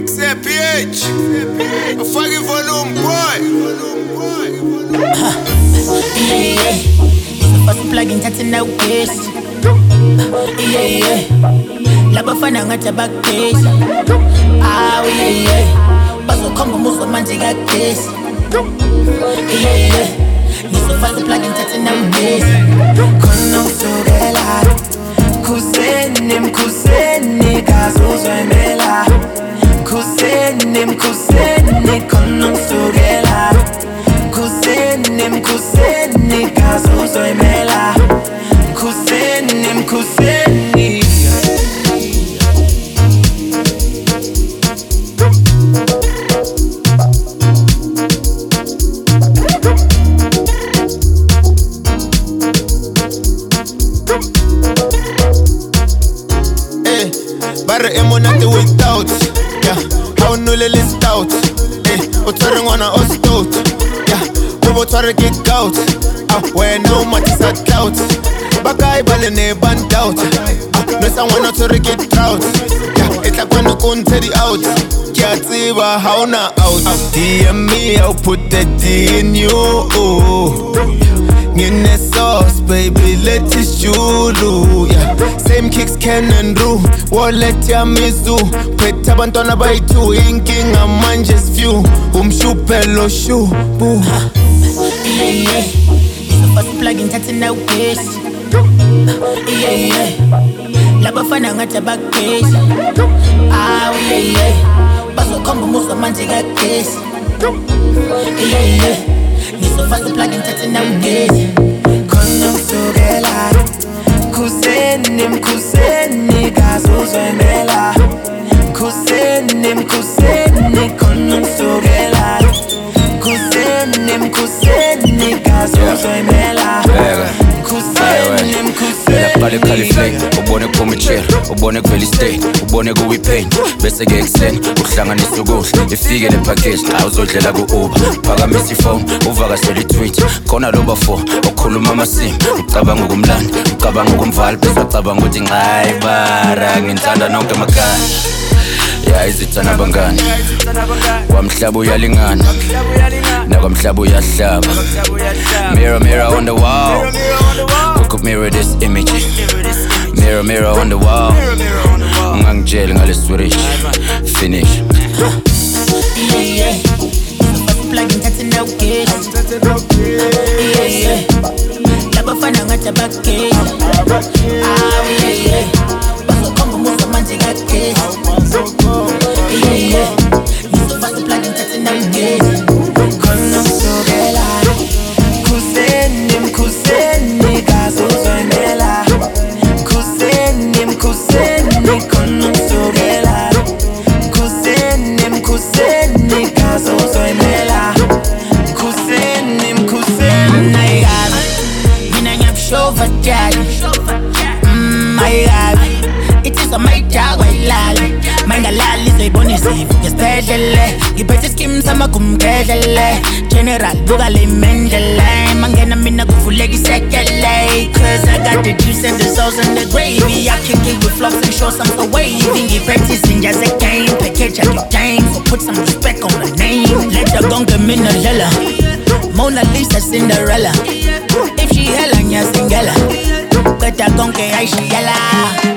XAPH, a fucking volume boy. Yeah. First plugin that's now case. Yeah. Laba fana ngathi abakesi. Ah yeah. Bazokhomba umuso manje ngagesi. Yeah. Ngizo first plugin that's now case. Khona usukela kuseni mkuseni kazuzwemela kuseni mkuseni khona usukela kuseni mkuseni kazuzwemela kuseni mkuseni Barre emonate without, yeah. How no le list out, utware ngwana ostout, yeah. Ubo tware kick out, where no much is at clout. Bakai bale ne band out, no someone to get drought, yeah. It's like when you couldn't tell the out, can't see how na out. DM me, I'll put that D in you. In the sauce, baby, let it shulu, yeah. Same kicks can and do, wallet ya mizu. Pet abantwana by two, inking a manches few. Shupelo shu, boo. Yeah. First plugin that's now case. Yeah. Laba fana ngathi abakesi. Ah yeah. Bazokhomba umuso manje ngagesi. Yeah. Ngizo first plugin that's now case. Khona usukela kuseni mkuseni kazuzwemela kuseni mkuseni khona usukela kuseni mkuseni kazuzwemela kuseni mkuseni Bale califlate, ubone kumechela, ubone kuvela state, ubone kuwi pain. Bese ke extend, uhlanganisa ukudla, ifike le package, awuzodlela ku Uber. Phakamisa ifone, uvakashela i-tweet. Khona loba 4, okhuluma amasim, ucabanga ukumlanda, ucabanga ukumvala, bese ucabanga ukuthi hayi bara, ngithanda nonke amakhaya. Ya izithana abangani, kwamhlaba uyalingana, nakwamhlaba uyahlaba. Mirror, mirror on the wall, who could mirror this image? Mirror, mirror on the wall, ngangijele ngale switch, finish. Yeah. First plugin that's now case. Yeah. Laba fana ngathi abakesi. Ah yeah. Bazokhomba umuso manje ngagesi. Yeah. Ngizo first plugin that's now case. khona usukela kuseni mkuseni kazuzwemela kuseni mkuseni khona usukela kuseni mkuseni kazuzwemela kuseni mkuseni Mina ngiyabushofa tjali. My God. It is a my dog ayilali. Mangalali zoyibona izifo ngesibhedlele. Ngiphethe skim sama kumgedlele. General buka le mendele. Mangena mina kuvuleka isekele. Cause I got the juice and the sauce and the gravy. I kick it with flops and show some so wavy. Ngiphethe izinja ze-game. Package at the game. So put some respect on the name. Let the gonga mina lela. Mona Lisa Cinderella. If she hella nyasingela. Kata gonke aishiyala.